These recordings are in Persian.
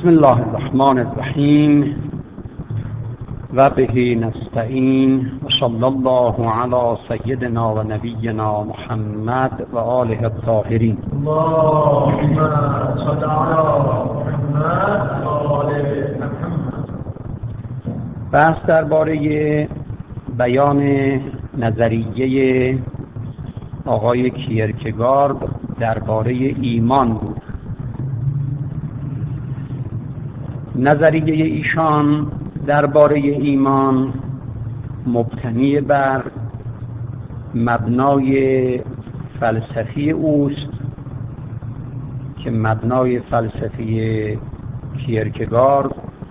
بسم الله الرحمن الرحیم و به نستعین و صلی الله علی سیدنا و نبینا محمد و آله الطاهرین. اللهم صل علی محمد و آل محمد. بحث درباره بیان نظریه آقای کیرکگارد درباره ایمان بود. نظریه ایشان درباره ایمان مبتنی بر مبنای فلسفی اوست که مبنای فلسفی کیرکگارد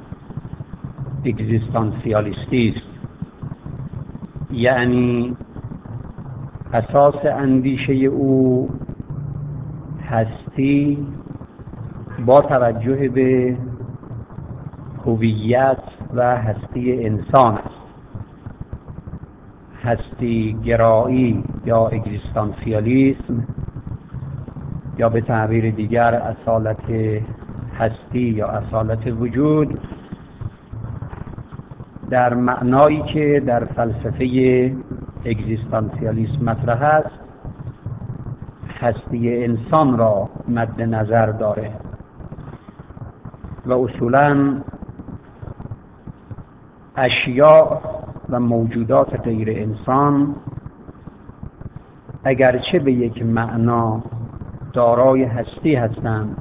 اگزیستانسیالیستی است، یعنی اساس اندیشه او هستی با توجه به هویت و هستی انسان است. هستی گرایی یا اگزیستانسیالیسم، یا به تعبیر دیگر اصالت هستی یا اصالت وجود، در معنایی که در فلسفه اگزیستانسیالیسم مطرح است، هستی انسان را مد نظر داره و اصولاً اشیاء و موجودات غیر انسان اگرچه به یک معنا دارای هستی هستند،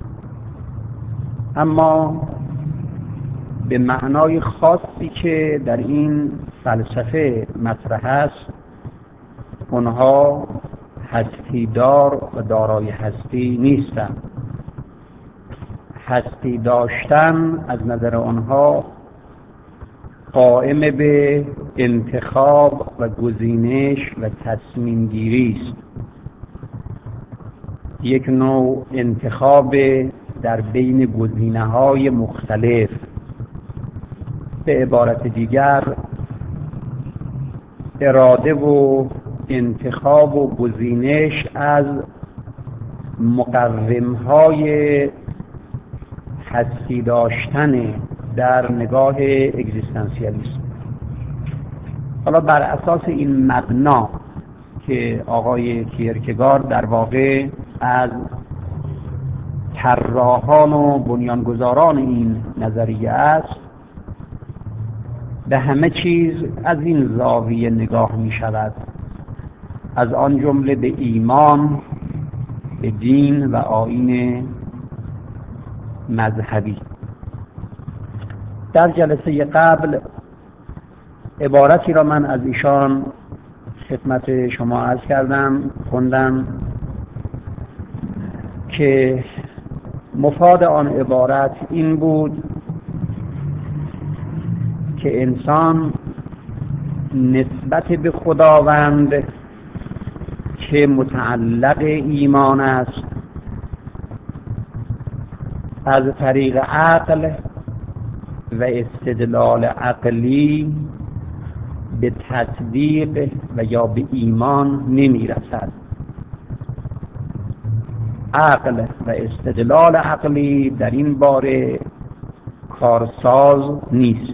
اما به معنای خاصی که در این فلسفه مطرح است اونها هستی دار و دارای هستی نیستند. هستی داشتن از نظر آنها قائم به انتخاب و گزینش و تصمیم گیری است، یک نوع انتخاب در بین گزینه‌های مختلف. به عبارت دیگر اراده و انتخاب و گزینش از مقوم‌های هستی داشتن در نگاه اگزیستانسیالیسم. حالا بر اساس این مبنا که آقای کیرکگارد در واقع از طراحان و بنیانگذاران این نظریه است، به همه چیز از این زاویه نگاه می شود، از آن جمله به ایمان، به دین و آیین مذهبی. در جلسه قبل عبارتی را من از ایشان خدمت شما عرض کردم، خوندم که مفاد آن عبارت این بود که انسان نسبت به خداوند که متعلق ایمان است از طریق عقل و استدلال عقلی به تصدیق و یا به ایمان نمی رسد. عقل و استدلال عقلی در این باره کارساز نیست،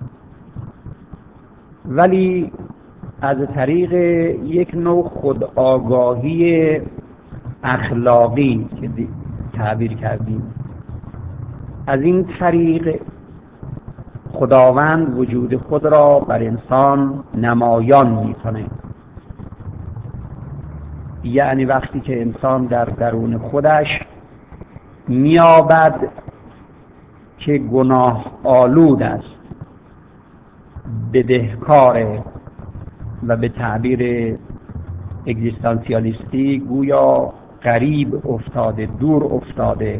ولی از طریق یک نوع خودآگاهی اخلاقی که تعبیر کردیم، از این طریق خداوند وجود خود را بر انسان نمایان می‌کنه. یعنی وقتی که انسان در درون خودش می‌یابد که گناه آلود است، بدهکار و به تعبیر اگزیستانسیالیستی گویا غریب افتاده، دور افتاده،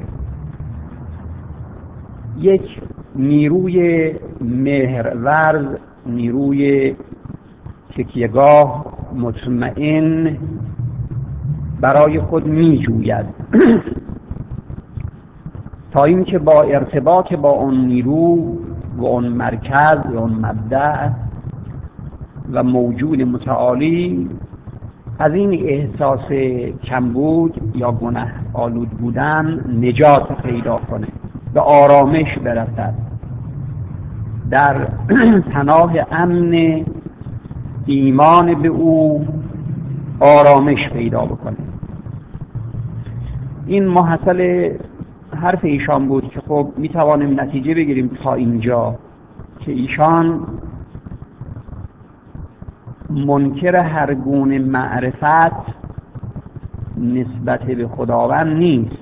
یک نیروی مهرورز، نیروی تکیه‌گاه مطمئن برای خود می جوید تا اینکه با ارتباط با اون نیرو و اون مرکز و اون مبدأ و موجود متعالی از این احساس کمبود یا گناه آلود بودن نجات پیدا کنه به آرامش برسد، در پناه امن ایمان به او آرامش پیدا بکنه. این محصل حرف ایشان بود که خب میتوانیم نتیجه بگیریم تا اینجا که ایشان منکر هر گونه معرفت نسبت به خداوند نیست،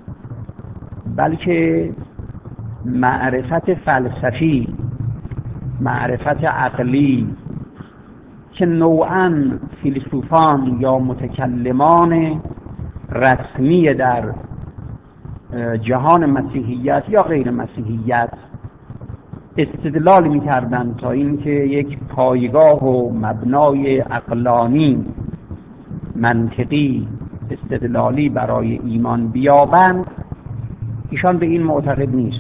بلکه معرفت فلسفی، معرفت عقلی که نوعاً فیلسوفان یا متکلمان رسمی در جهان مسیحیت یا غیر مسیحیت استدلال می‌کردند تا اینکه یک پایگاه و مبنای عقلانی منطقی استدلالی برای ایمان بیابند، ایشان به این معتقد نیست.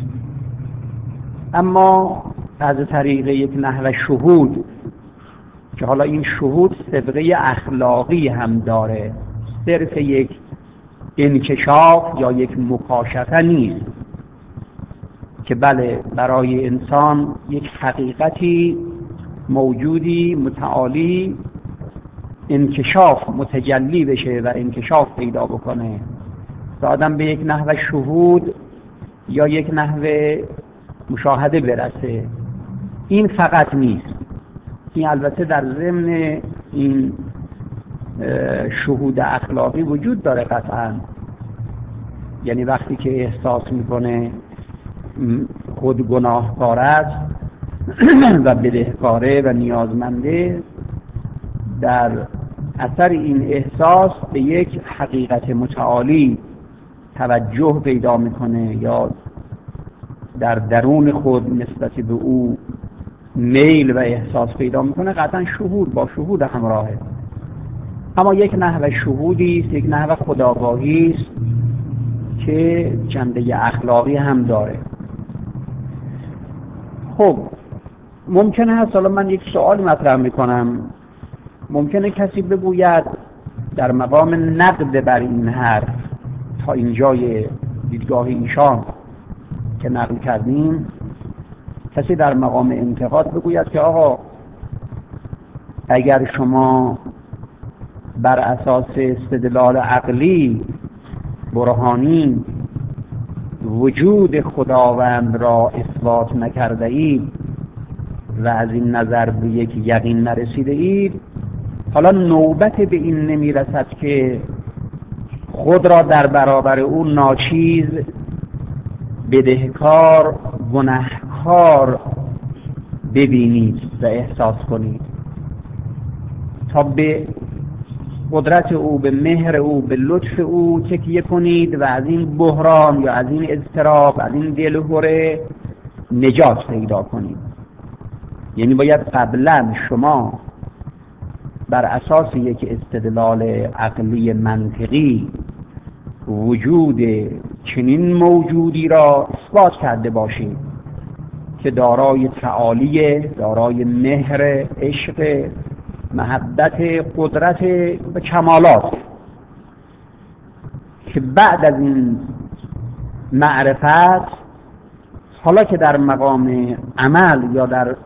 اما از طریق یک نحو شهود که حالا این شهود صبغه اخلاقی هم داره، صرف یک انکشاف یا یک مکاشفه نیست که بله برای انسان یک حقیقتی موجودی متعالی انکشاف متجلی بشه و انکشاف پیدا بکنه تا آدم به یک نحو شهود یا یک نحو مشاهده برسه. این فقط نیست. این البته در ضمن این شهود اخلاقی وجود داره قطعا، یعنی وقتی که احساس میکنه خود گناهکار است و بدهکاره و نیازمنده، در اثر این احساس به یک حقیقت متعالی توجه پیدا میکنه یا در درون خود نسبت به او میل و احساس پیدا میکنه، قطعا شهود با شهود همراهه. اما یک نحو شهودی است، یک نحو خودآگاهی است که جنبه اخلاقی هم داره. خب ممکنه هست، حالا من یک سوال مطرح میکنم، ممکنه کسی بگوید در مقام نقد بر این حرف تا اینجای دیدگاه ایشان که نقل کردیم، کسی در مقام انتقاد بگوید که آقا اگر شما بر اساس استدلال عقلی برهانی وجود خداوند را اثبات نکرده اید و از این نظر به یک یقین نرسیده اید، حالا نوبت به این نمی رسد که خود را در برابر او ناچیز، بدهکار، گناهکار ببینید و احساس کنید تا به قدرت او، به مهر او، به لطف او تکیه کنید و از این بحران یا از این اضطراب، از این دلهره نجات پیدا کنید. یعنی باید قبلا شما بر اساس یک استدلال عقلی منطقی وجود چنین موجودی را اثبات کرده باشید که دارای تعالی، دارای مهر، عشق، محبت، قدرت و کمالات، که بعد از این معرفت حالا که در مقام عمل یا در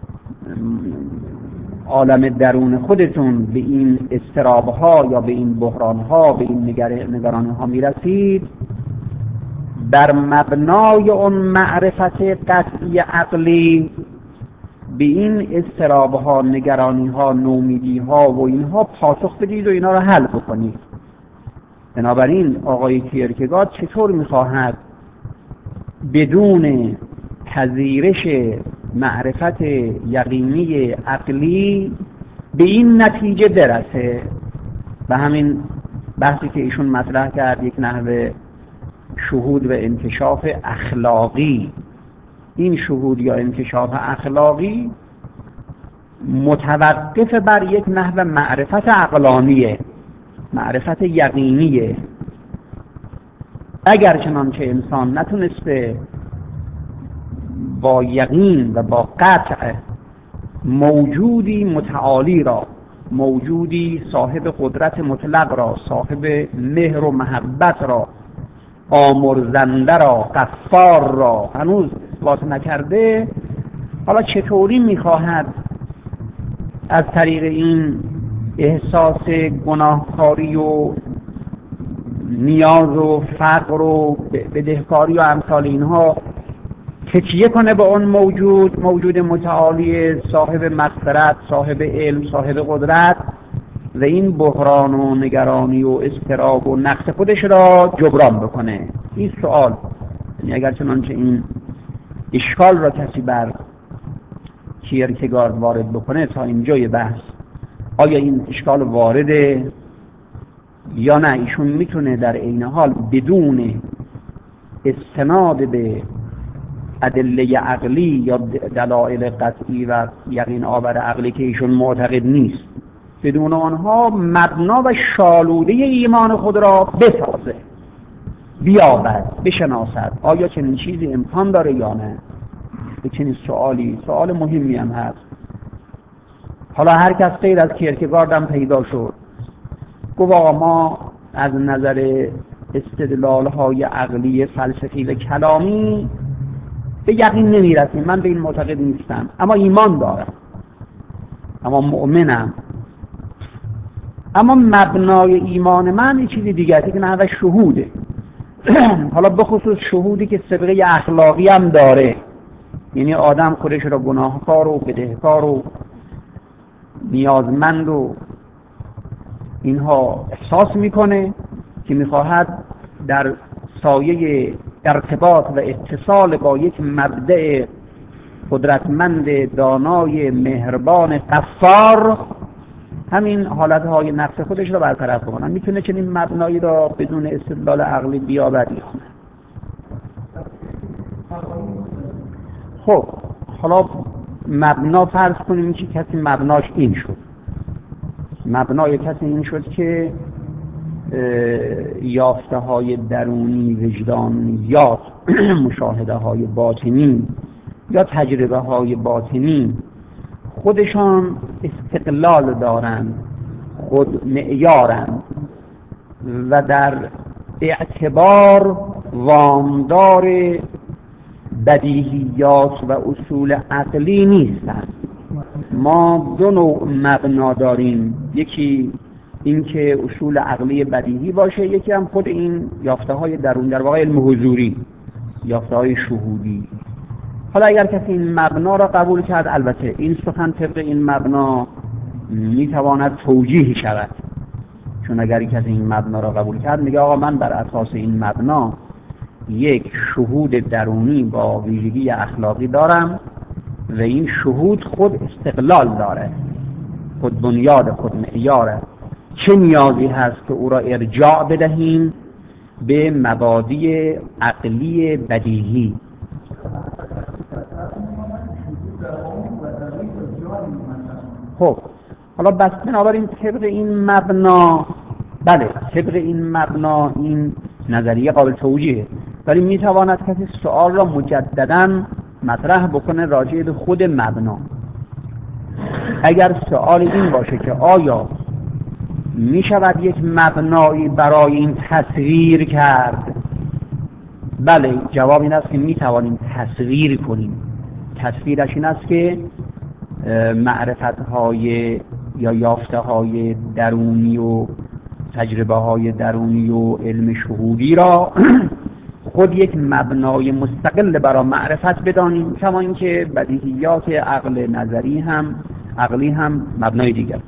عالم درون خودتون به این اضطراب‌ها یا به این بحران‌ها، به این نگرانی‌ها میرسید، بر مبنای اون معرفت قطعی عقلی به این اضطراب‌ها، نگرانی‌ها، نومیدی‌ها و اینها پاسخ بدید و اینا رو حل بکنید. بنابراین آقای کیرکگارد چطور می‌خواهد بدون پذیرش معرفت یقینی عقلی به این نتیجه برسه؟ و همین بحثی که ایشون مطرح کرد، یک نحو شهود و انکشاف اخلاقی. این شهود یا انکشاف اخلاقی متوقف بر یک نحو معرفت عقلانیه، معرفت یقینیه. اگر چنانچه انسان نتونسته با یقین و با قطع موجودی متعالی را، موجودی صاحب قدرت مطلق را، صاحب مهر و محبت را آمرزنده را، غفار را هنوز اثبات نکرده، حالا چطوری میخواهد از طریق این احساس گناهکاری و نیاز و فقر و بدهکاری و امثال اینها تکیه کنه به اون موجود متعالی صاحب مغفرت، صاحب علم، صاحب قدرت، و این بحران و نگرانی و اضطراب و نقص خودش را جبران بکنه. این سوال، یعنی اگر چنانچه این اشکال را کسی بر کیرکگارد وارد بکنه تا اینجای بحث، آیا این اشکال وارده یا نه ایشون میتونه در عین حال بدون استناد به ادله عقلی یا دلایل قطعی و یقین آور عقلی که ایشون معتقد نیست، بدون آنها مبنا و شالوده ایمان خود را بسازه، بیابد، بشناسد؟ آیا چنین چیزی امکان داره یا نه؟ چنین سوال مهمی هم هست. حالا هر کس غیر از کیرکگارد هم پیدا شد گفت آقا ما از نظر استدلال‌های عقلی فلسفی و کلامی به یقین نمیرسیم، من به این معتقد نیستم، اما ایمان دارم، اما مؤمنم. اما مبنای ایمان من یه چیزی دیگه است که نحوه شهوده. حالا بخصوص شهودی که سابقه اخلاقی هم داره، یعنی آدم خودش را گناهکار و بدهکار و نیازمند و اینها احساس میکنه که میخواهد در سایه ارتباط و اتصال با یک مبدأ قدرتمند دانای مهربان غفار همین حالتهای نفس خودش را برطرف کنه. میتونه چنین مبنایی را بدون استدلال عقلی بیابد. خب حالا مبنا فرض کنیم که کسی مبناش این شد، مبنای کسی این شد که یافته های درونی وجدانیات، مشاهده های باطنی یا تجربه های باطنی خودشان استقلال دارند، خود معیارند و در اعتبار وامدار بدیهیات و اصول عقلی نیستند. ما دو نوع مبنا داریم، یکی اینکه اصول عقلی بدیهی باشه، یکی هم خود این یافته های درون، در واقع علم حضوری، یافته های شهودی. حالا اگر کسی این مبنا را قبول کرد، البته این سخن طبق این مبنا میتواند توجیه شود، چون اگر کسی این مبنا را قبول کرد میگه آقا من بر اساس این مبنا یک شهود درونی با ویژگی اخلاقی دارم و این شهود خود استقلال داره، خود بنیاد، خود معیاره، چه نیازی هست که او را ارجاع بدهیم به مبادی عقلی بدیهی. خب حالا بس بنابراین طبق این مبنا، بله طبق این مبنا این نظریه قابل توجیه، ولی میتواند کسی سوال را مجددا مطرح بکنه راجع به خود مبنا. اگر سوال این باشه که آیا میشود یک مبنایی برای این تصویر کرد، بله جواب این است که میتوانیم تصویر کنیم. تصویرش این است که معرفت‌های یا یافته‌های درونی و تجربه‌های درونی و علم شهودی را خود یک مبنای مستقل برای معرفت بدانیم، کما اینکه بدیهیات عقلی هم مبنای دیگر.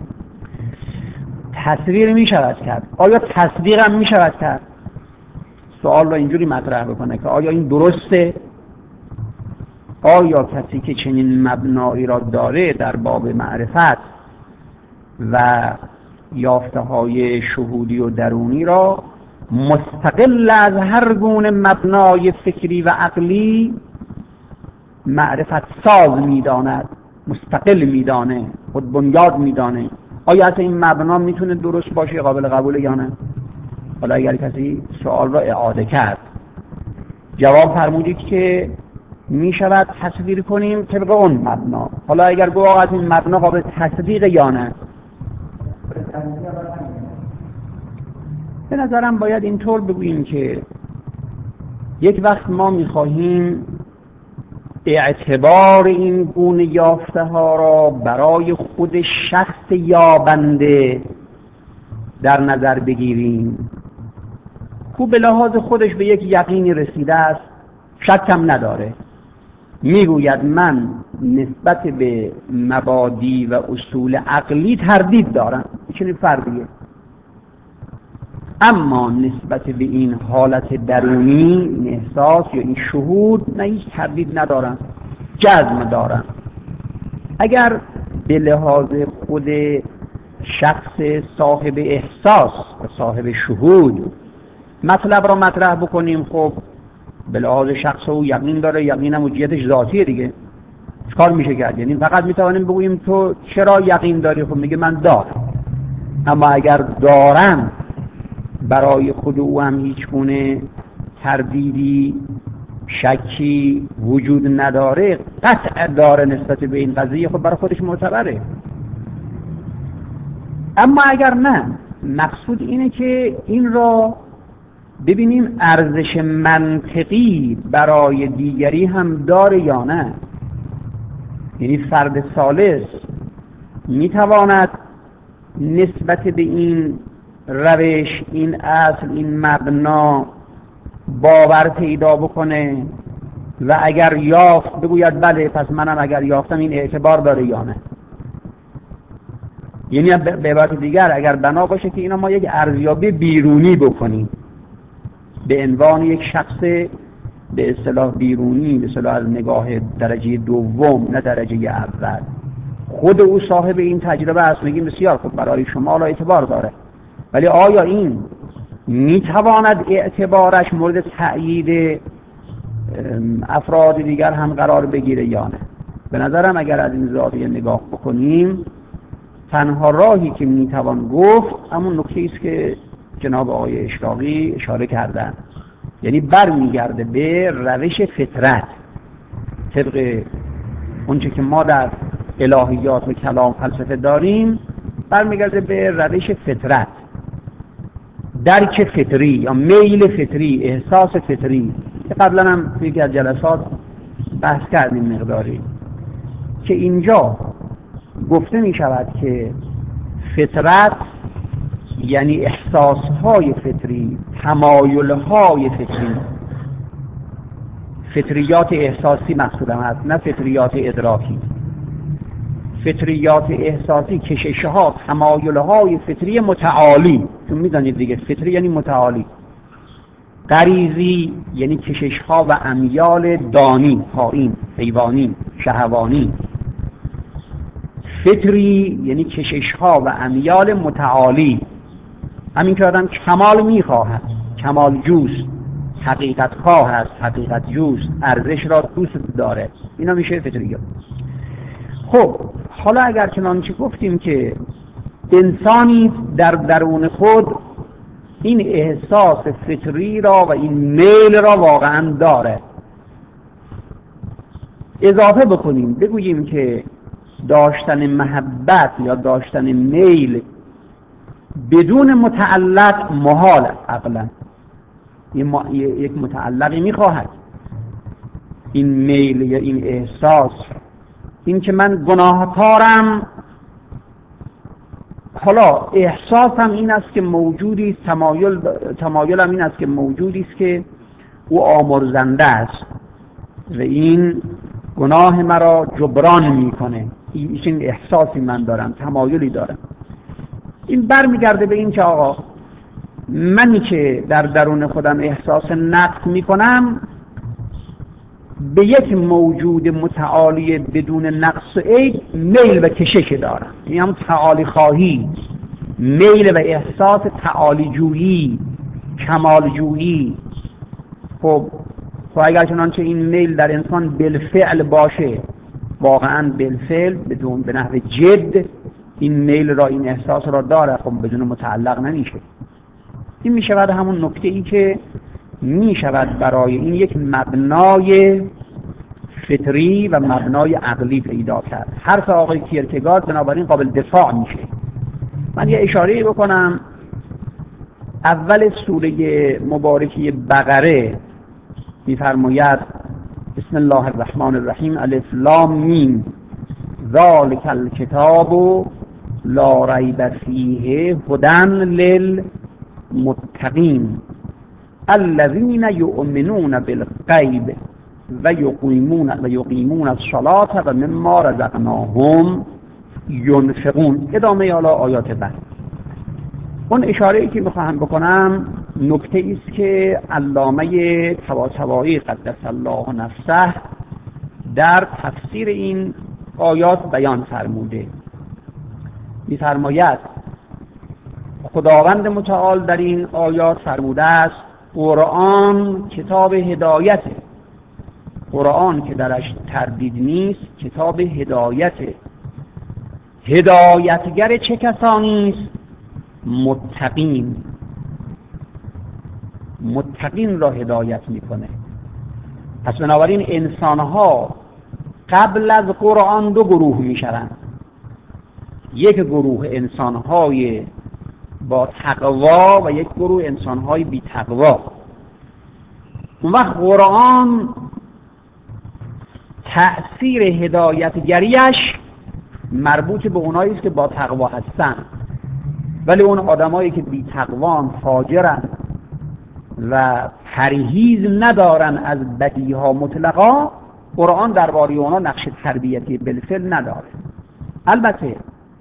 تصویر می شود کرد، آیا تصدیق هم می شود کرد؟ سوال را اینجوری مطرح بکنه که آیا این درسته؟ آیا کسی که چنین مبنایی را داره در باب معرفت و یافته های شهودی و درونی را مستقل از هر گونه مبنای فکری و عقلی معرفت ساز میداند، مستقل میدانه، خود بنیاد میدانه، آیا اصلا این مبنا میتونه درست باشه، قابل قبوله یا نه؟ حالا اگر کسی سوال را اعاده کرد، جواب فرمودید که می شود تصویر کنیم طبق اون مبنا. حالا اگر گواه از این مبنا قابل تصدیق یا نه، به نظرم باید اینطور بگوییم که یک وقت ما میخواهیم اعتبار این گونه یافته ها را برای خود شخص یابنده در نظر بگیریم. او به لحاظ خودش به یک یقینی رسیده است، شکم نداره، میگوید من نسبت به مبادی و اصول عقلی تردید دارم، چنین فردیه، اما نسبت به این حالت درونی، این احساس یا این شهود، نه هیچ تردید ندارم، جزم دارم. اگر به لحاظ خود شخص صاحب احساس و صاحب شهود مطلب را مطرح بکنیم، خب به لحاظ شخص او یقین داره، یقینم وجودش ذاتیه دیگه، چیکار میشه کرد؟ یعنی فقط میتوانیم بگوییم تو چرا یقین داری؟ خب میگه من دارم. اما اگر دارم برای خود او هم هیچ گونه تردیدی، شکی وجود نداره، قطع داره نسبت به این قضیه، خب برای خودش معتبره. اما اگر نه، مقصود اینه که این را ببینیم ارزش منطقی برای دیگری هم داره یا نه. یعنی فرد ثالث میتواند نسبت به این روش، این اصل، این مبنا باور پیدا بکنه و اگر یافت بگوید بله پس منم اگر یافتم این اعتبار داره یا نه. یعنی به عبارت دیگر اگر بنا باشه که اینا ما یک ارزیابی بیرونی بکنیم به عنوان یک شخص به اصطلاح بیرونی، به اصطلاح از نگاه درجه دوم نه درجه اول، خود او صاحب این تجربه است، میگیم بسیار خب برای شما لا اعتبار داره، ولی آیا این میتواند اعتبارش مورد تأیید افراد دیگر هم قرار بگیره یا نه؟ به نظرم اگر از این زاویه نگاه بکنیم تنها راهی که میتوان گفت همون نکته است که جناب آقای اشراقی اشاره کردن، یعنی برمیگرده به روش فطرت، طبق اونچه که ما در الهیات و کلام فلسفه داریم، برمیگرده به روش فطرت، درک فطری یا میل فطری، احساس فطری که قبلا هم توی یکی از جلسات بحث کردیم مقداری، که اینجا گفته می شود که فطرت یعنی احساسهای فطری، تمایلهای فطری، فطریات احساسی مقصودم هست نه فطریات ادراکی. فطریات احساسی کششها، تمایلهای فطری متعالی، چون میدانید دیگه فطری یعنی متعالی، غریزی یعنی کششها و امیال دانی، پایین، حیوانی، شهوانی. فطری یعنی کششها و امیال متعالی، همین که آدم کمال میخواهد، کمال جوست، حقیقت خواه است، حقیقت جوست، ارزش را دوست داره، اینا میشه فطریات. خب حالا اگر چنانچه گفتیم که انسانی در درون خود این احساس فطری را و این میل را واقعا داره، اضافه بکنیم بگوییم که داشتن محبت یا داشتن میل بدون متعلق محال است عقلا. یک متعلقی میخواهد این میل یا این احساس، این که من گناهکارم، حالا احساسم این است که موجودی، تمایلم این است که موجودی است که او آمرزنده است و این گناه مرا جبران میکنه، این احساسی من دارم، تمایلی دارم. این برمیگرده به این که آقا منی که در درون خودم احساس نقص میکنم به یک موجود متعالی بدون نقص و عیب میل و کشش دارم، یعنی هم تعالی خواهی، میل و احساس تعالی جویی، کمال جویی. خب اگر چنانچه این میل در انسان بالفعل باشه، واقعا بالفعل بدون به نحو جد این میل را، این احساس را داره، خب بدون متعلق نمیشه. این میشود همون نکته ای که میشود برای این یک مبنای فطری و مبنای عقلی پیدا کرد. حرف آقای کیرکگارد بنابراین قابل دفاع میشه. من یه اشاره بکنم، اول سوره مبارکه بقره می‌فرماید بسم الله الرحمن الرحیم الف لام میم ذالک الکتاب لا ریب فیه هدی للمتقین الذین یؤمنون بالغیب و یقیمون الصلاة و مما رزقناهم ینفقون. ادامه حالا آیات بعد. اون اشاره‌ای که می‌خواهم بکنم نکته است که علامه طباطبایی قدس الله نفسه در تفسیر این آیات بیان فرموده. می‌فرماید خداوند متعال در این آیات فرموده است قرآن کتاب هدایت، قرآن که درش تردید نیست کتاب هدایت. هدایتگر چه کسانی است؟ متقین. متقین را هدایت میکنه. پس بنابراین انسانها قبل از قرآن دو گروه میشوند. یک گروه انسانهای با تقوا و یک گروه انسانهای بی تقوا. اون وقت قرآن تأثیر هدایتگریش مربوط به اونایی است که با تقوا هستن، ولی اون آدمایی که بی تقوان فاجرن و پرهیز ندارن از بدیها مطلقا، قرآن درباره اونا نقش تربیتی بالفعل نداره. البته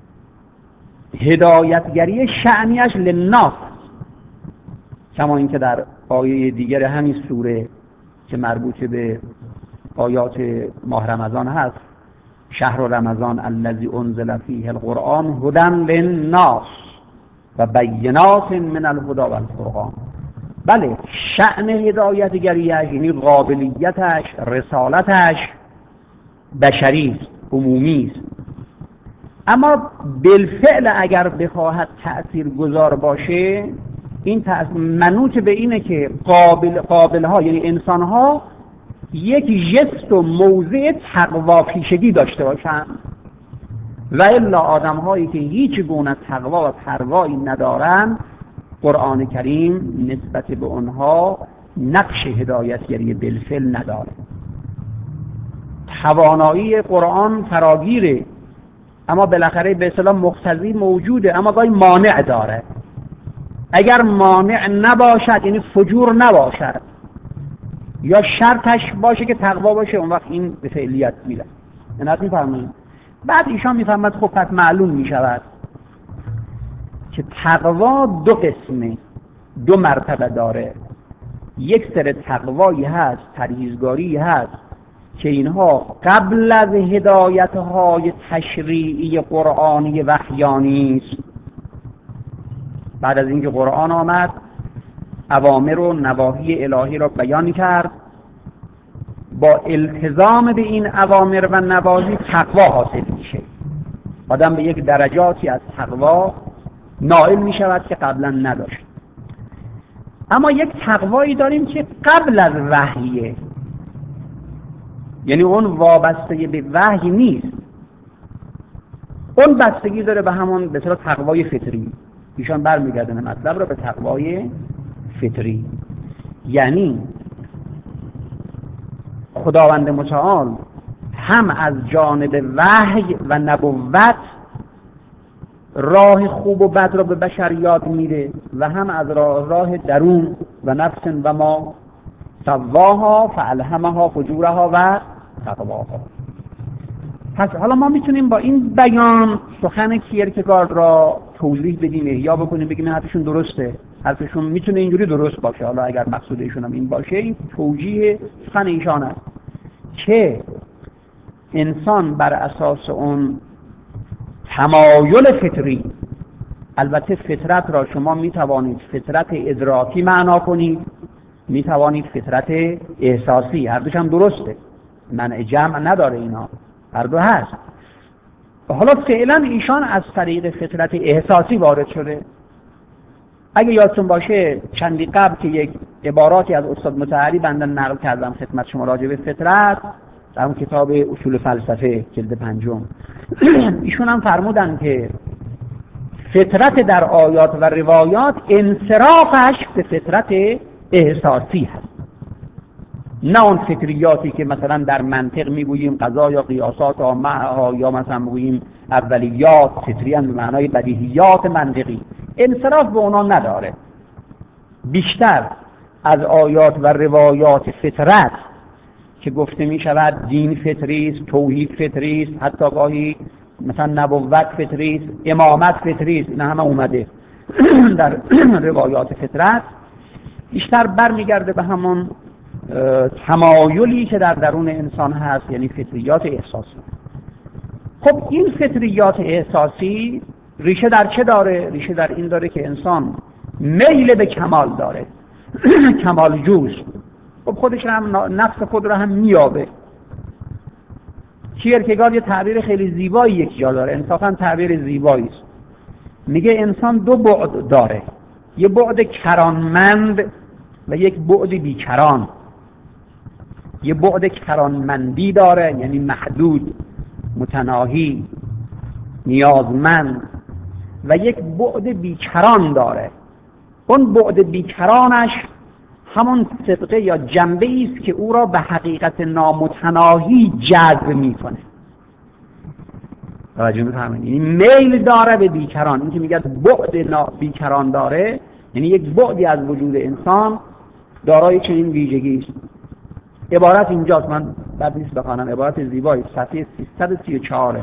هدایتگری شأنیش للناس، کما اینکه در آیه دیگر همین سوره که مربوط به آیات ماه رمضان هست، شهر رمضان الذی انزل فیه القرآن هدی للناس و بینات من الهدی والفرقان. بله، شأن هدایتگریش یعنی قابلیتش، رسالتش بشری است، عمومی است، اما بالفعل اگر بخواهد تأثیر گذار باشه این تأثیر منوط به اینه که قابلها یعنی انسانها یک جست و موضع تقوا پیشگی داشته باشند، و الا آدم‌هایی که هیچ گونه تقوا و پروایی ندارند قرآن کریم نسبت به آنها نقش هدایتگری بالفعل نداره. توانایی قرآن فراگیره، اما بالاخره به اصطلاح مقتضی موجوده، اما گاهی مانع داره. اگر مانع نباشد یعنی فجور نباشد یا شرطش باشه که تقوا باشه، اون وقت این به فعلیت میره. اینات میفهمید؟ بعد ایشان میفهمد خب پس معلوم میشود که تقوا دو قسمه، دو مرتبه داره. یک سر تقوایی هست، پرهیزگاری هست که اینها قبل از هدایت‌های تشریعی قرآنی وحیانی است. بعد از اینکه قرآن آمد اوامر و نواهی الهی را بیان کرد، با التزام به این اوامر و نواهی تقوا حاصل میشه. آدم به یک درجاتی از تقوا نائل میشود که قبلا نداشت. اما یک تقوایی داریم که قبل از وحیه، یعنی اون وابسته به وحی نیست، اون بستگی داره به همون به اصطلاح تقوای فطری. ایشان برمیگردن مطلب رو به تقوای فطری، یعنی خداوند متعال هم از جانب وحی و نبوت راه خوب و بد را به بشر یاد میده و هم از راه درون و نفس و ما سواها فالهمها فجورها و تقواها. پس حالا ما میتونیم با این بیان سخن کیرکگارد را توضیح بدیم، احیا بکنیم، بگیم حرفشون درسته، حرفشون میتونه اینجوری درست باشه. حالا اگر مقصود ایشون هم این باشه، این توجیه سخن ایشان است که انسان بر اساس اون تمایل فطری، البته فطرت را شما میتوانید فطرت ادراکی معنا کنید، میتوانید فطرت احساسی، هر دوش هم درسته، منع جمع نداره، اینا هر دو هست. حالا فعلا ایشان از طریق فطرت احساسی وارد شده. اگه یادتون باشه چندی قبل که یک عباراتی از استاد مطهری بنده نقل کردم خدمت شما راجع به فطرت در اون کتاب اصول فلسفه جلد 5، ایشون هم فرمودن که فطرت در آیات و روایات انصرافش به فطرت احساسی هست. نه اون فطریاتی که مثلا در منطق میگوییم قضا یا قیاسات یا مثلا میگوییم اولیات فطریان به معنای بدیهیات منطقی، انصراف به اونا نداره. بیشتر از آیات و روایات فطرت که گفته می شود دین فطری است، توحید فطری است، حتی گاهی مثلا نبوت فطری است، امامت فطری است، این همه اومده در روایات فطرت، بیشتر برمیگرده به همون تمایلی که در درون انسان هست، یعنی فطریات احساسی. خب این فطریات احساسی ریشه در چه داره؟ ریشه در این داره که انسان میل به کمال داره، کمال جوست. خب خودش هم نفس خود رو هم میابه. کیرکگارد یه تعبیر خیلی زیبایی یک جا داره، انصافا تعبیر زیبایی است. میگه انسان دو بعد داره، یه بعد کرانمند و یک بعد بیکران. یه بعد کرانمندی داره، یعنی محدود، متناهی، نیازمند، و یک بعد بیکران داره. اون بعد بیکرانش همون صدقه یا جنبه است که او را به حقیقت نامتناهی جذب میکنه. توجه می‌فرمایید؟ یعنی میل داره به بیکران. این که میگه بعد بیکران داره، یعنی یک بعدی از وجود انسان دارای چنین ویژگی است. عبارت اینجاست، من بد نیست بخوانم، عبارت زیبایی، صفحه 334.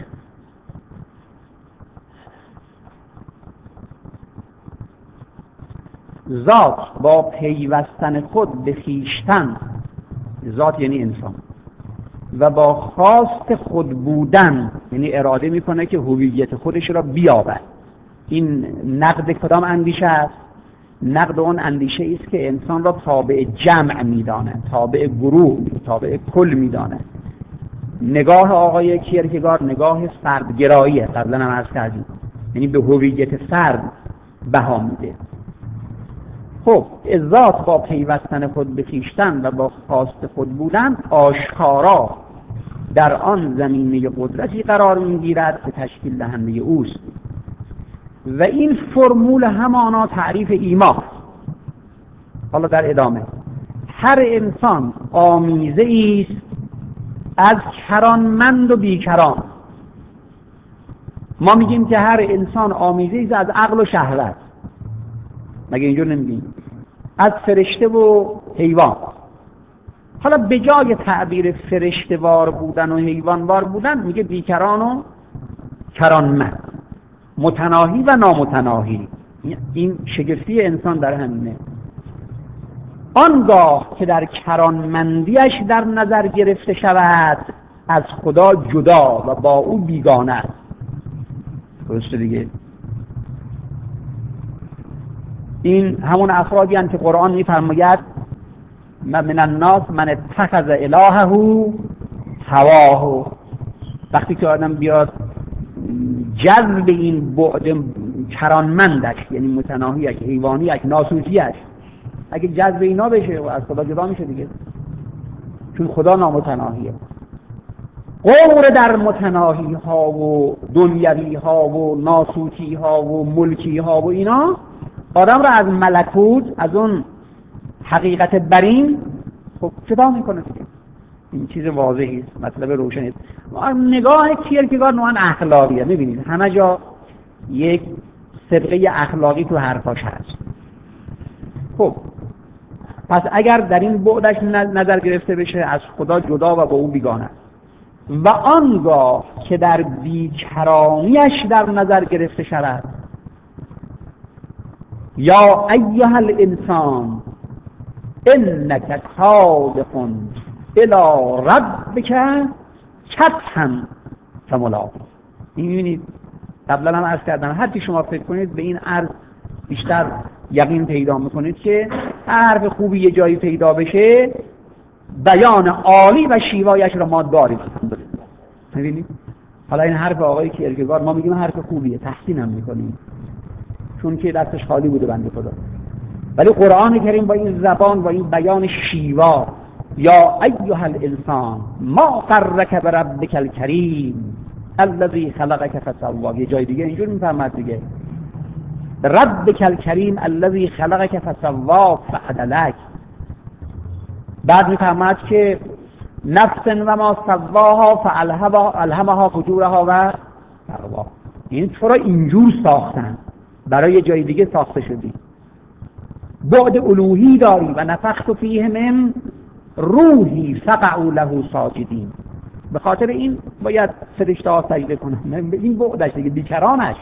ذات با پیوستن خود به خویشتن، ذات یعنی انسان، و با خواست خود بودن، یعنی اراده میکنه که هویت خودش را بیابد. این نقد کدام اندیشه است؟ نقد اون اندیشه است که انسان را تابع جمع میدانه، تابع گروه، تابع کل میدانه. نگاه آقای کیرکگارد نگاه فردگراییه، قبلا هم عرض کردیم، یعنی به هویت فرد بها میده. خب ذات با پیوستن خود به خویشتن و با خواست خود بودن آشکارا در آن زمینه قدرتی قرار میگیرد که تشکیل دهنده اوست، و این فرمول همانا تعریف ایمان. حالا در ادامه، هر انسان آمیزه است از کرانمند و بیکران. ما میگیم که هر انسان آمیزه است از عقل و شهوت، مگه اینجور نمیگیم؟ از فرشته و حیوان. حالا به جای تعبیر فرشته‌وار بودن و حیوانوار بودن میگه بیکران و کرانمند، متناهی و نامتناهی. این شگفتی انسان در همینه. آنگاه که در کرانمندیش در نظر گرفته شود از خدا جدا و با او بیگانه است. درسته دیگه؟ این همون افرادی هستند که قرآن می‌فرماید من الناس من اتخذ الهه هواه. وقتی که آدم بیاد جذب این بعد کرانمندش، یعنی متناهیش، حیوانیش، ناسوتیش، اگه جذب اینا بشه و از خدا جدا میشه دیگه، چون خدا نامتناهیه. غور در متناهی ها و دنیوی ها و ناسوتی ها و ملکی ها و اینا آدم را از ملکوت، از اون حقیقت برین خب جدا میکنه دیگه. این چیز واضحی است، مطلب روشنی است. نگاه کیرکگارد نوعاً اخلاقیه. میبینید همه جا یک صدقه اخلاقی تو حرفاش هست. خب پس اگر در این بعدش نظر گرفته بشه از خدا جدا و با او بیگانه، و آنگاه که در بیکرانیش در نظر گرفته شود یا ایها الانسان انک کادح الی ربک کدحا فملاقیه. می‌بینید قبلا هم عرض کردم، هر چی شما فکر کنید به این عرض بیشتر یقین پیدا میکنید که هر حرف خوبی یه جایی پیدا بشه بیان عالی و شیوایش رو ما داریم. می‌بینید حالا این حرف آقای کیرکگارد ما میگیم حرف خوبیه، تحسین هم میکنیم چون که دستش خالی بوده بنده خدا، ولی قرآن کریم با این زبان و این بیان شیوا یا ایها الانسان ما غرک بربک الکریم الذی خلقک فسواک، یه جای دیگه اینجور میفرماد دیگه ربک الکریم الذی خلقک فسواک فعدلک. بعد میفرماید که نفس و ما سواها فالهمها فجورها و تقواها. این تو را اینجور ساختن، برای یه جای دیگه ساخته شدی. بعد الوهی داری و نفخت فیه من روحی فقعوا له ساجدین. به خاطر این باید فرشته ها سجده کنن، به این بعدش دیگه، بیکرانش.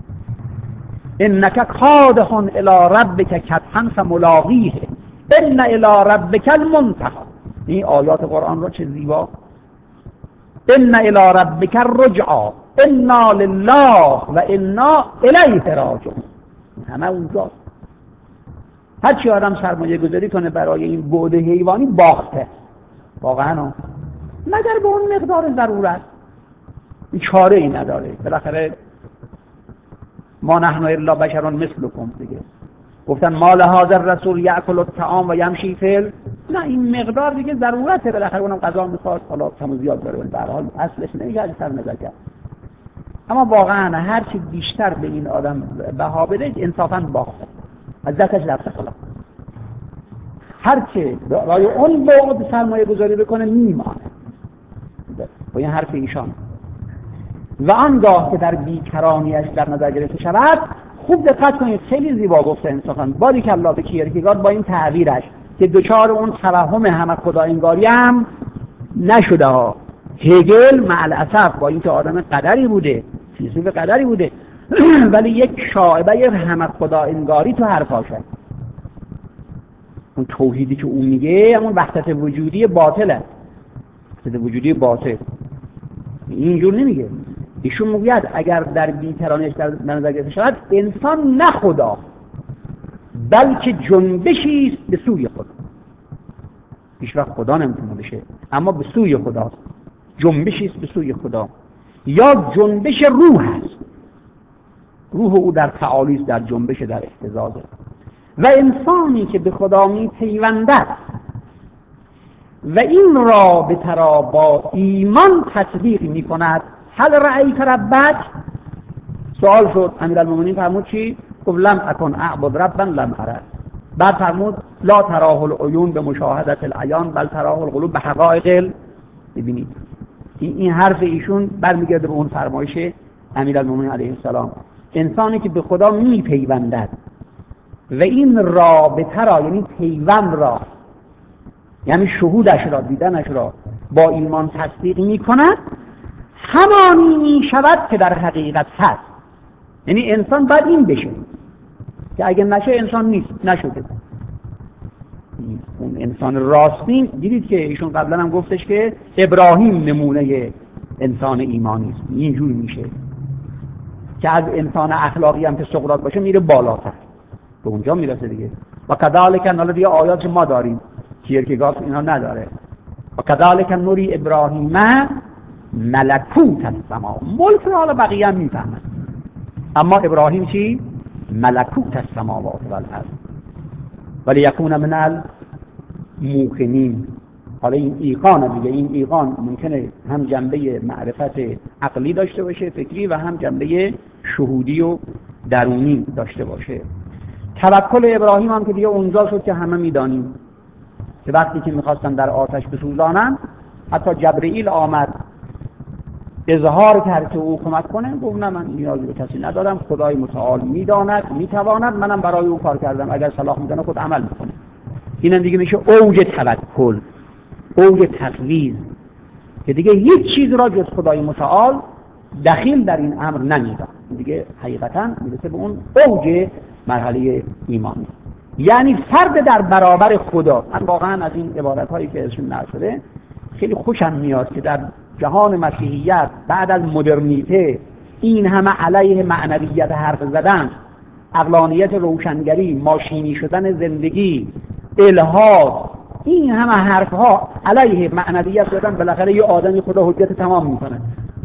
انک کادح الی ربک کدحا فملاقیه ان الی ربک المنتهی. این آیات قرآن را چه زیبا. ان الی ربک الرجعی انا لله و انا الیه راجعون. همه اونجا. هر چی آدم سرمایه گذاری کنه برای این بعد حیوانی باخته واقعا، مگر به اون مقدار ضرورت. این چاره ای نداره. بالاخره ما نحن الا بشر مثلکم دیگه. گفتن ما لهذا الرسول یاکل الطعام و یمشی فی نه، این مقدار دیگه ضرورته. بالاخره اونم غذا میخواد، حالا کم و زیاد داره، ولی به هر حال اصلش نمیشه از سر نظر کرد. اما واقعا هر چی بیشتر به این آدم بها بده انصافا باخته، از دستش رفته خلاص. هر چه برای اون بعد سرمایه گذاری بکنه میمانه. با این حرف ایشان. و آنگاه که در بیکرانیش در نظر گرفته شود، خوب دقت کنید، خیلی زیبا گفته انصافا. باریکالله به کیرکگارد با این تعبیرش که دچار اون توهم همه خداانگاری هم نشده ها. هگل مع الاسف با اینکه آدم قدری بوده، فیلسوف قدری بوده، ولی یک شائبه همه خداانگاری تو حرفاشه. اون توحیدی که اون میگه همون وحدت وجودی باطله، وحدت وجودی باطل. اینجور نمیگه. ایشون میگه اگر در بیکرانیش در نظر گرفته شود، انسان نه خدا بلکه جنبشی است به سوی خدا. هیچ وقت خدا نمیتونه بشه، اما به سوی خداست. جنبشی است به سوی خدا، یا جنبش روح است. روح او در تعالی است، در جنبش، در اهتزاز. و انسانی که به خدا میپیوندد و این رابطه را با ایمان تطبیق میکند. هل رأیت ربک؟ سوال شد، امیرالمومنین فرمود چی؟ گفت لم اکن اعبد ربا لم اره. بعد فرمود لا تراه العیون به مشاهدت العیان بل تراه القلوب به حقایق. ببینید این حرف ایشون برمیگرده به اون فرمایش امیرالمومنین علیه السلام. انسانی که به خدا میپیوندد و این رابطه را، یعنی پیوند را، یعنی شهودش را، دیدنش را با ایمان تصدیق میکند، همانی می شود که در حقیقت هست. یعنی انسان باید این بشه که اگه نشه انسان نیست، نشده. اون انسان راستین، دیدید که ایشون قبلا هم گفتش که ابراهیم نمونه انسان ایمانی است. اینجوری میشه که از انسان اخلاقی هم که سقراط باشه میره بالاتر، به اونجا میرسه دیگه. و کذالک، حالا دیگه آیات ما داریم، کیرکگارد اینا نداره. و کذالک نوری ابراهیم ملکوت السما. ملک رو حالا بقیه هم میفهمن، اما ابراهیم چی؟ ملکوت السماوات والارض ولی یکون من الموقنین. حالا این ایقان دیگه، این ایقان ممکنه هم جنبه معرفت عقلی داشته باشه، فکری، و هم جنبه شهودی و درونی داشته باشه. توکل ابراهیم هم که دیگه اونجا شد که همه میدانیم که وقتی که میخواستن در آتش بسوزانن، حتی جبرئیل آمد اظهار کرد که او کمک کنه، گفت نه، من نیازی به کسی ندارم، خدای متعال میداند، میتواند، منم برای او کار کردم، اگر صلاح میدانه خود عمل میکنه. اینم دیگه میشه اوج توکل، اوج تفویض، که دیگه هیچ چیز را جز خدای متعال دخیل در این امر نمیدان. دیگه حقیقتا میرسه به اون اوج مرحله ایمانی، یعنی فرد در برابر خدا. من واقعا از این عبارت هایی که ازشون نقل شده خیلی خوشم میاد که در جهان مسیحیت بعد از مدرنیته این همه علیه معنویت حرف زدن، عقلانیت روشنگری، ماشینی شدن زندگی، الحاد، این همه حرف ها علیه معنویت زدن، بالاخره یه آدمی خدا حجت تمام میکنه.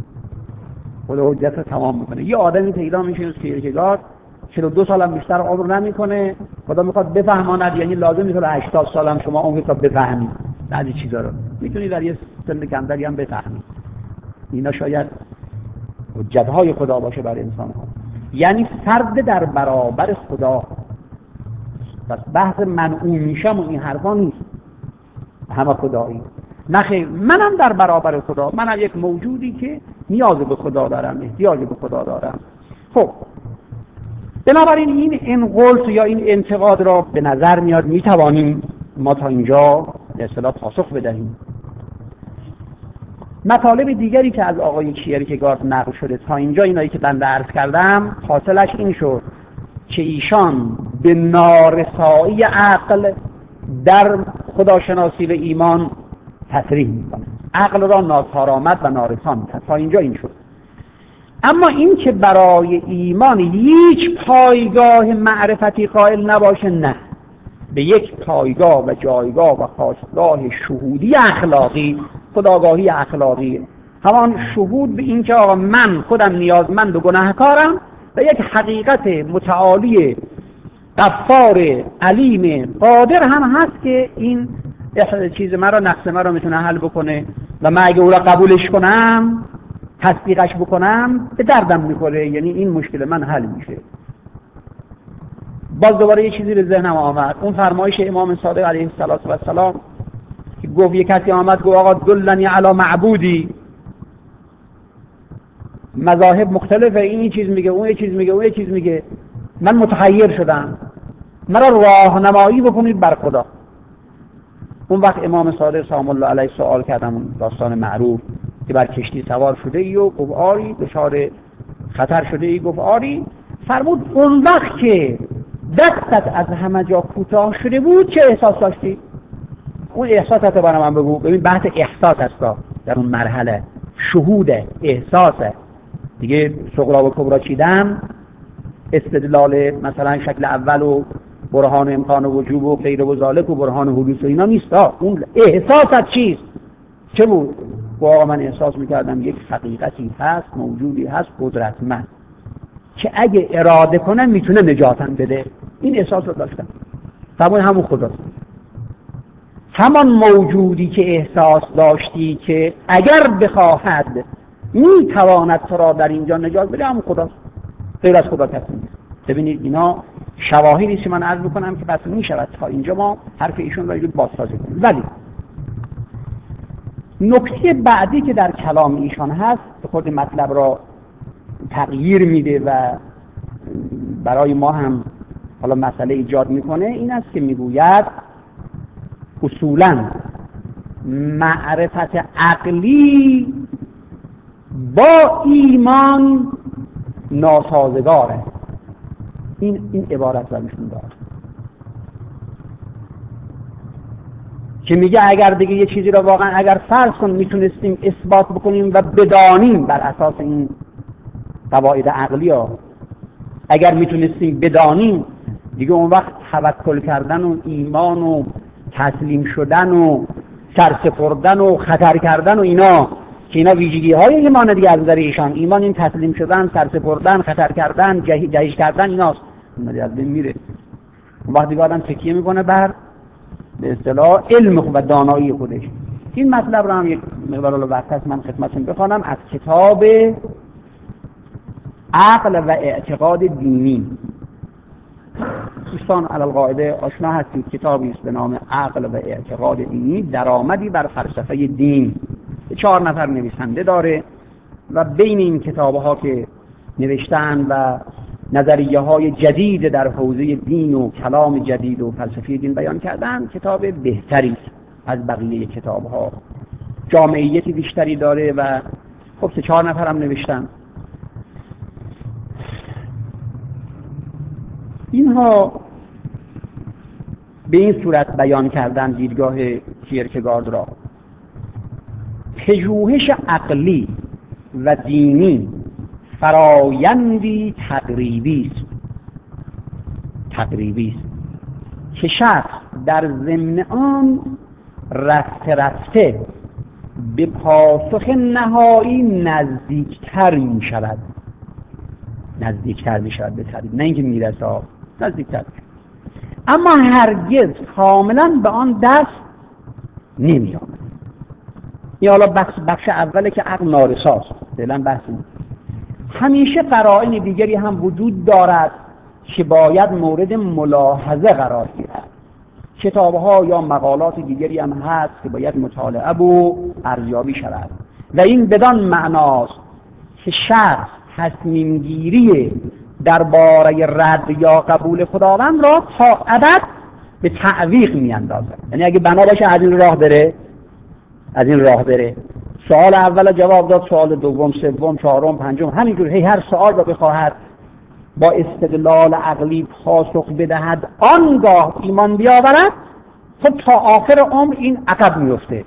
خدا حجت تمام میکنه. یه آدمی پیدا میشه کیرکگارد 42 سالم بیشتر عمر نمیکنه، خدا میخواد بفهماند، یعنی لازم نیست 80 سالم شما عمر تا بفهمید. بعضی چیزا رو میتونی در یه سن کمتری هم بفهمید. اینا شاید حجت‌های خدا باشه بر انسان ها. یعنی فرد در برابر خدا. پس بحث من اون میشم و این حرفا نیست. همه خدایی. نه خیر، منم در برابر خدا، منم یک موجودی که نیاز به خدا دارم، احتیاج به خدا دارم. خب بنابراین این انقلت یا این انتقاد را به نظر میاد میتوانیم ما تا اینجا به اصطلاح پاسخ بدهیم. مطالب دیگری که از آقای کیرکگارد نقل شده تا اینجا، اینایی که بنده عرض کردم، حاصلش این شد که ایشان به نارسایی عقل در خداشناسی و ایمان تصریح میکنه، عقل را ناکارآمد و نارسا میکنه. تا اینجا این شد. اما این که برای ایمان هیچ پایگاه معرفتی قائل نباشه، نه، به یک پایگاه و جایگاه و خاصگاه شهودی اخلاقی، خودآگاهی اخلاقی، همان شهود به این که آقا من خودم نیازمند و گناهکارم و یک حقیقت متعالی غفار علیم قادر هم هست که این چیز مرا، نقص مرا میتونه حل بکنه و من اگه او را قبولش کنم، تصدیقش بکنم، به دردم میخوره، یعنی این مشکل من حل میشه. باز دوباره یه چیزی به ذهنم آمد، اون فرمایش امام صادق علیه السلام که گفت یک کسی آمد گفت آقا دلنی علی معبودی. مذاهب مختلفه، این چیز میگه، اون یه چیز میگه، اون یه چیز میگه، من متحیر شدم، مرا راهنمایی بکنید بر خدا. اون وقت امام صادق سلام الله علیه سوال کردم، اون داستان معروف که بر کشتی سوار شده ای و گفت آری، دچار خطر شده ای، گفت آری. فرمود اون وقت که دستت از همه جا کوتاه شده بود چه احساس داشتی؟ اون احساسات برای من بگو. ببین بحث احساس هستا در اون مرحله، شهود احساسه دیگه. صغرا و کبرا چیدن، استدلال مثلا شکل اول و برهان امکان و وجوب و غیر و ذالک و برهان حدوث و اینا نیست. اون احساسات چیست؟ چه بود؟ واقعا من احساس میکردم یک حقیقتی هست، موجودی هست قدرتمند که اگه اراده کنه میتونه نجاتم بده. این احساس رو داشتم. همون خداست، همان موجودی که احساس داشتی که اگر بخواهد میتواند تو را در اینجا نجات بده، همون خداست، غیر از خدا کسی نیست. ببینید اینا شواهدی که من عرض میکنم که بس میشود تا اینجا ما حرف ایشون را بازسازی کنیم. ولی نکته بعدی که در کلام ایشان هست خود مطلب را تغییر میده و برای ما هم حالا مسئله ایجاد میکنه، این است که میگوید اصولاً معرفت عقلی با ایمان ناسازگاره. این عبارت را میشون داره که میگه اگر دیگه یه چیزی را واقعا اگر فرض کن میتونستیم اثبات بکنیم و بدانیم بر اساس این قواعد عقلی ها، اگر میتونستیم بدانیم، دیگه اون وقت توکل کردن و ایمان و تسلیم شدن و سرسپردن و خطر کردن و اینا که اینا ویژگی های ایمان دیگه از نظر ایشان، ایمان این تسلیم شدن، سرسپردن، خطر کردن، جهش کردن، ایناست. اون دیگه از بین میره. اون وقت دیگه آدم تکیه میکنه بر به اصطلاح علم و دانایی خودش. این مطلب رو هم یک مقدار وقت من خدمتتون بخوانم از کتاب عقل و اعتقاد دینی. دوستان علی القاعده آشنا هستید، کتابی است به نام عقل و اعتقاد دینی، درآمدی بر فلسفه دین. 4 نفر نویسنده داره و بین این کتاب‌ها که نوشتن و نظریه های جدید در حوزه دین و کلام جدید و فلسفه دین بیان کردن، کتاب بهتری از بقیه کتاب‌ها، جامعیت بیشتری داره و خب 4 نفر هم نوشتن. اینها به این صورت بیان کردن دیدگاه کیرکگارد را: پژوهش عقلی و دینی فرایندی تقریبی است که شخص در ضمن آن رفته به پاسخ نهایی نزدیکتر می شود به طریق، نه اینکه میرسه، نزدیکتر، اما هرگز کاملا به آن دست نمی آمد. این حالا بخش اوله که عقل نارساست، فعلا بحث نیست. همیشه قرائن دیگری هم وجود دارد که باید مورد ملاحظه قرار گیرد کتاب‌ها یا مقالات دیگری هم هست که باید مطالعه و ارزیابی شود و این بدان معناست که شخص تصمیم گیری درباره رد یا قبول خداوند را تا ابد به تعویق میاندازد. یعنی اگه بنا باشه از این راه بره سوال اول جواب داد، سوال دوم، سوم، چهارم، پنجم، همینجور هر سوال را بخواهد با استدلال عقلی پاسخ بدهد آنگاه ایمان بیاورد، خب تا آخر عمر این عقب میفته.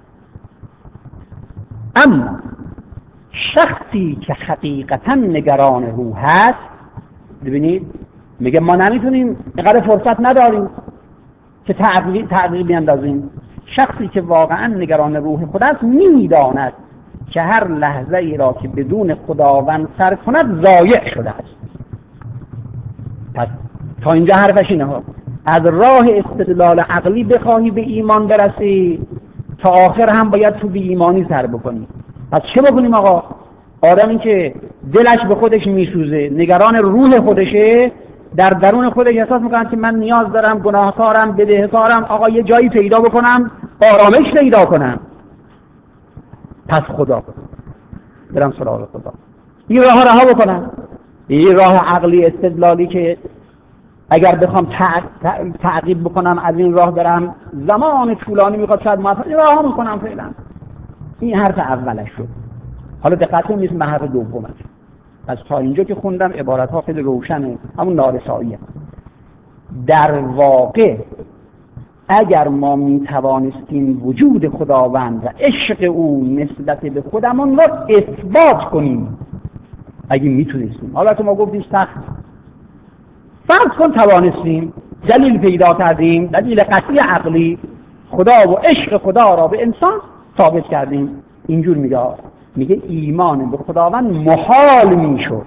اما شخصی که حقیقتا نگران روح هست، ببینید میگه ما نمیتونیم، اینقدر فرصت نداریم که تعقیب بیندازیم. شخصی که واقعا نگران روح خود است میداند که هر لحظه ای را که بدون خداوند سر کند ضایع شده است. پس تا اینجا حرفش اینه ها، از راه استدلال عقلی بخواهی به ایمان برسی تا آخر هم باید تو بی ایمانی سر بکنی. پس چه بکنیم آقا؟ آدمی که دلش به خودش میسوزه، نگران روح خودشه، در درون خودش احساس میکنه که من نیاز دارم، گناهکارم، بدهکارم، آقا یه جایی پیدا بکنم آرامش پیدا کنم، پس خدا برم سراغ خدا. این راه رها بکنم. این راه عقلی استدلالی که اگر بخوام تعقیب بکنم از این راه برم زمان طولانی میخواد، شاید موفق راه میکنم فعلا. این حرف اولش شد. حالا دقت نیست به حرف دومش. از تا اینجا که خوندم عبارت ها خیلی روشنه، همون نارساییه. در واقع اگر ما میتوانستیم وجود خداوند و عشق او نسبت به خودمون را اثبات کنیم، اگه میتونستیم، حالا تو ما گفتیم سخت، فرض کن توانستیم، دلیل پیدا کردیم، دلیل قطعی عقلی خدا و عشق خدا را به انسان ثابت کردیم، اینجور میگه ایمان به خداوند محال میشد.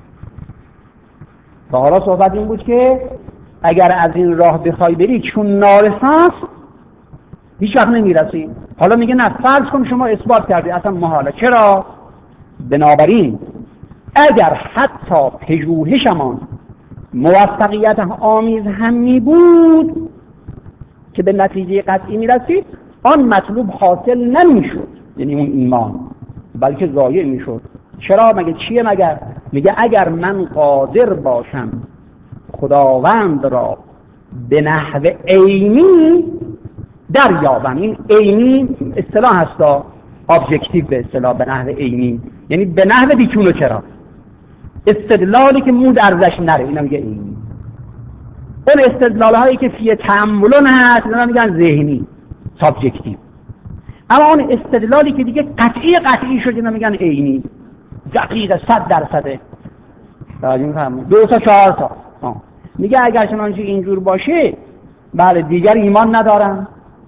و حالا صحبت این بود که اگر از این راه بخوای بری چون نارساست هیچ وقت نمیرسی. حالا میگه نه، فرض کن شما اثبات کردی اصلا محاله. چرا؟ بنابراین اگر حتی پژوهشمان موفقیت آمیز هم می بود که به نتیجه قطعی میرسید، آن مطلوب حاصل نمیشد، یعنی اون ایمان، بلکه ضایع میشد. چرا؟ مگه چیه؟ میگه اگر من قادر باشم خداوند را به نحو عینی دریابم. این عینی اصطلاح هستا، ابجکتیو به اصطلاح، به نحو عینی یعنی به نحو بیچون و چرا، استدلالی که مود ارزش نره، اینا میگه عینی. اون استدلال هایی که فیه تأملون هست اینا میگن ذهنی، سابجکتیو. اما اون استدلالی که دیگه قطعی شد اینا میگن عینی، دقیق 100%. راجعون فهمون 2 تا 4 تا. میگه اگر چنانچه اینجور باشه، بله دیگر ایمان ندارن،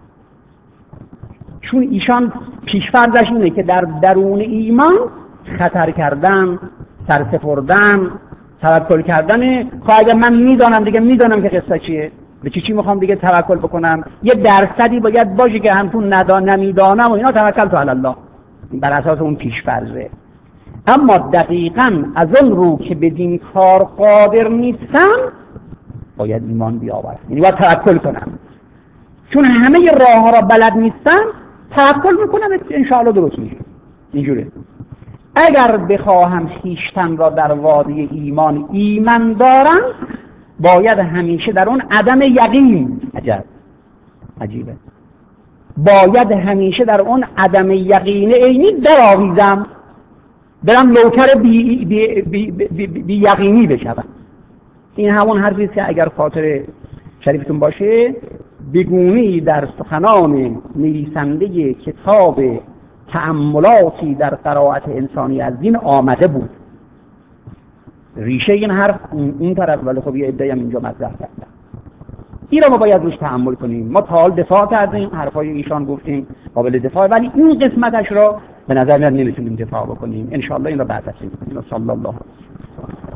چون ایشان پیش‌فرضش اینه که در درون ایمان خطر کردن، سرسپردن، توکل کردن. خب اگر من میدانم که قصه چیه، به چی میخوام دیگه توکل بکنم؟ یه درصدی باید باشه که همتون نمیدانم و اینا، توکل تو الله، بر اساس اون پیش‌فرضه. اما دقیقاً از اون رو که بدین کار قادر نیستم باید ایمان بیاورم، یعنی باید توکل کنم. چون همه راه ها را بلد نیستم، توکل میکنم انشاءالله درست میشه. اینجوره. اگر بخواهم خویشتن را در وادی ایمان دارم، باید همیشه در اون عدم یقین، عجیبه، باید همیشه در اون عدم یقین عینی درآویزم، برم لوکر بی یقینی بشم. این همون حرفی است که اگر خاطر شریفتون باشه بگونه‌ای در سخنان نویسنده کتاب تأملاتی در قرائت انسانی از دین آمده بود. ریشه این حرف اون طرف، ولی خب یه عده‌ای هم اینجا مطرح کردن. این را ما باید روش تأمل کنیم. ما تا حال دفاع کردیم، حرفای ایشان گفتیم قابل دفاع، ولی این قسمتش را به نظر میاد نمیتونیم دفاع بکنیم. ان شاء الله این را بعد از این صلی الله